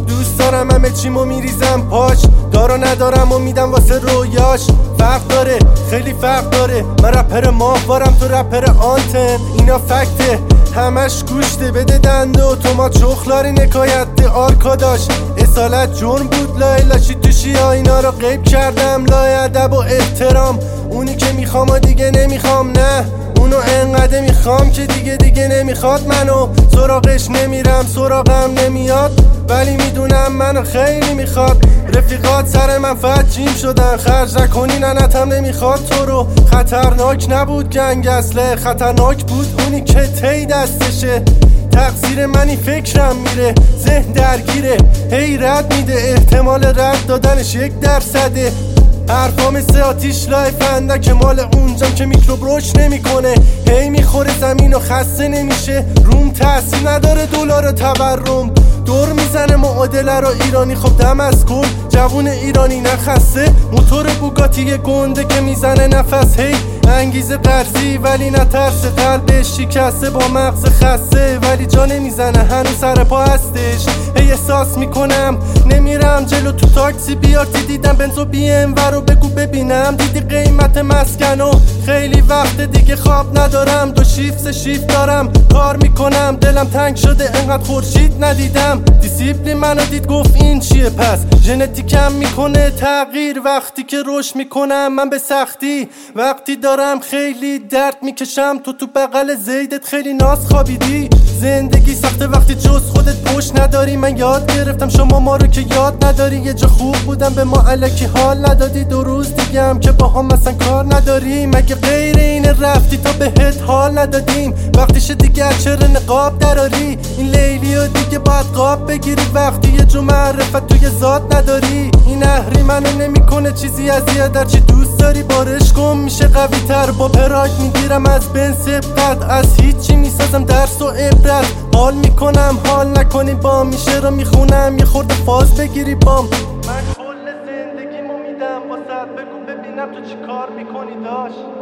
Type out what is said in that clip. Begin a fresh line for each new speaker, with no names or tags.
دوست دارم همه چیمو میریزم پاش، دارو ندارم و میدم واسه رویاش. فرق داره، خیلی فرق داره، من رپر ماهوارم تو رپر آنتن. اینا فکته همش گوشته، بده دنده و تومات شخلاری نکایت آرکاداش. اصالت جرم بود لای لاشی توشی ها، اینا رو غیب کردم لای ادب و احترام. اونی که میخوام و دیگه نمیخوام، نه اونو انقدر میخوام که دیگه نمیخواد منو. سراغش نمیرم سراغم نمیاد، ولی میدونم منو خیلی میخواد. رفیقات سر من جیم شدن، خرج نکنی ننتم نمیخواد تو رو. خطرناک نبود گنگ اصله، خطرناک بود اونی که تی دستشه. تقصیر منی فکرم میره، ذهن درگیره، هی رد میده، احتمال رد دادنش 1%. حرفا مثل آتیش لای فندک مال اونجام که میکروب روش نمیکنه. هی میخوره زمین و خسته نمیشه، روم تاثیر نداره دلار تورم. دور میزنه معادله رو ایرانی، خب دم از کن جوون ایرانی نخسته. موتور بوگاتی گنده که میزنه نفس، هی انگیزه قرضی ولی نترسه. قلبش شکسته با مغز خسته، ولی جا نمیزنه هنوز سر پا هستش. هی احساس میکنم نمیرم جلو تو تاکسی بیارتی، دیدم بنزو بیم ورو بگو ببینم. دیدی قیمت مسکنو، خیلی وقت دیگه خواب ندارم. 2 شیفت 3 شیفت دارم کار میکنم، دلم تنگ شده انقدر خورشید ندیدم. دیسیپلین منو دید گفت این چیه پس، ژنتیکم میکنه تغییر وقتی که رشد میکنم. من به سختی وقتی دارم خیلی درد میکشم، تو بغل زیدت خیلی ناز خوابیدی. زندگی سخته وقتی جز خودت پشت نداری. من یاد گرفتم شما ما رو که یاد نداری. یه جا خوب بودم به ما الکی حال ندادی، 2 روز دیگه هم که با هم مثلا کار نداری. مگه غیر این رفتی تا بهت حال ندادیم؟ وقتیشه دیگه چرا نقاب دراری؟ این لیلی و دیگه باید قاب بگیری وقتی یه جو معرفت توی ذات نداری. این اهری منو نمیکنه چیزی اذیت، در چی دوست داری بارش کن میشه قوی تر. با پراید میگیرم از بن سبقت، از هیچی میسازم درس و عبرت. حال میکنم حال نکنی بام، میشه رو میخونم یه خورده فاز بگیری بام. من کل زندگیمو میدم واسه، بگو ببینم تو چی کار میکنی داش.